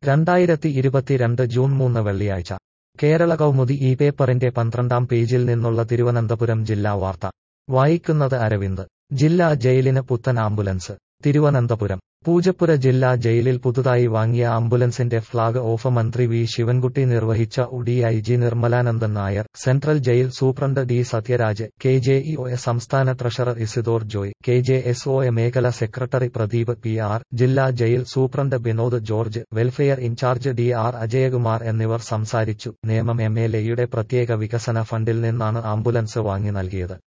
2022 June 3 വെള്ളിയാഴ്ച കേരള കൗമുദി ഈ പേപ്പറിന്റെ 12-ാം പേജിൽ നിന്നുള്ള തിരുവനന്തപുരം ജില്ലാ വാർത്ത വായിക്കുന്നത് അരവിന്ദ്. ജില്ലാ ജയിലിന് പുത്തൻ ആംബുലൻസ്. തിരുവനന്തപുരം പൂജപ്പുര ജില്ലാ ജയിലിൽ പുതുതായി വാങ്ങിയ ആംബുലൻസിന്റെ ഫ്ളാഗ് ഓഫ് മന്ത്രി വി ശിവൻകുട്ടി നിർവഹിച്ച. DIG Nirmalanandan Nair, central jail superintendent D Sathyaraj, KJEOA സംസ്ഥാന ട്രഷറർ ഇസിദോർ ജോയ്, KJSOA മേഖല സെക്രട്ടറി പ്രദീപ് PR, ജില്ലാ jail superintendent Binod George, welfare in charge DR Ajayakumar എന്നിവർ സംസാരിച്ചു. നേമം MLAയുടെ പ്രത്യേക വികസന ഫണ്ടിൽ നിന്നാണ് ആംബുലൻസ് വാങ്ങി നൽകിയത്.